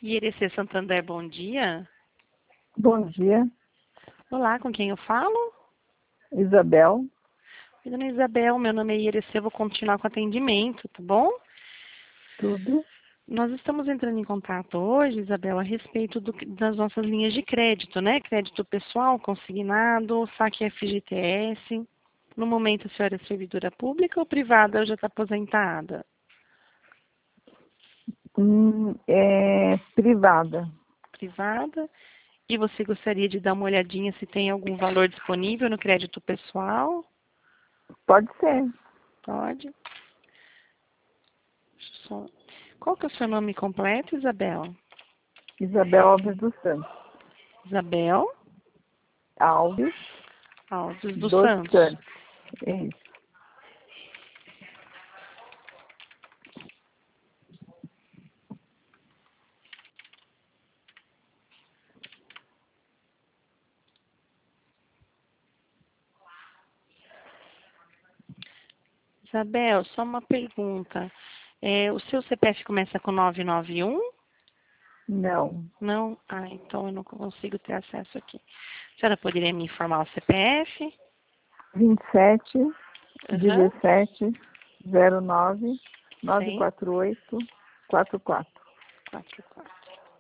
IRC Santander, bom dia. Bom dia, Olá, com quem eu falo? Isabel. Oi, dona Isabel, meu nome é IRC, eu vou continuar com o atendimento, tá bom? Tudo? Nós estamos entrando em contato hoje, Isabel, a respeito das nossas linhas de crédito, né? Crédito pessoal, consignado, saque FGTS. No momento, a senhora é servidora pública ou privada ou já está aposentada? É privada. Privada. E você gostaria de dar uma olhadinha se tem algum valor disponível no crédito pessoal? Pode ser. Pode. Qual que é o seu nome completo, Isabel? Isabel Alves dos Santos. Isabel Alves Alves dos dos Santos. Santos. Isso. Isabel, só uma pergunta. O seu CPF começa com 991? Não. Não? Ah, então eu não consigo ter acesso aqui. A senhora poderia me informar o CPF? 27 Aham. 17 09 Sim. 948 44. 44.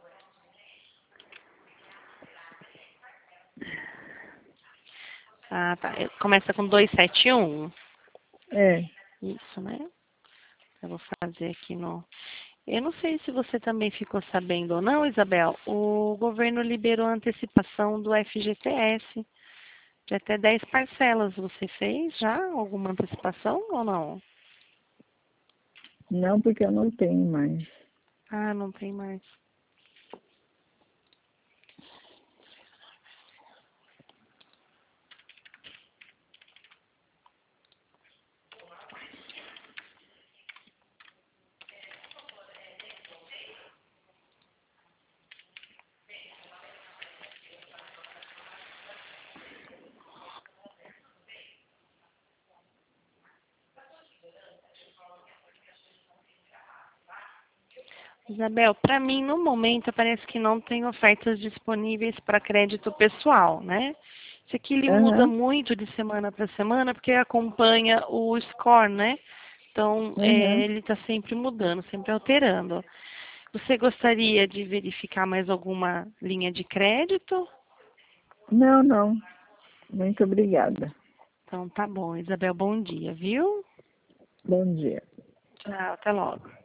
Ah, tá. Começa com 271. É. Isso, né? Eu vou fazer aqui no... Eu não sei se você também ficou sabendo ou não, Isabel. O governo liberou a antecipação do FGTS de até 10 parcelas. Você fez já alguma antecipação ou não? Não, porque eu não tenho mais. Ah, não tem mais. Isabel, para mim, no momento, parece que não tem ofertas disponíveis para crédito pessoal, né? Isso aqui ele muda Aham, muito de semana para semana, porque acompanha o score, né? Então, aham. ele está sempre mudando, sempre alterando. Você gostaria de verificar mais alguma linha de crédito? Não, não. Muito obrigada. Então, tá bom, Isabel, bom dia, viu? Bom dia. Tchau, até logo.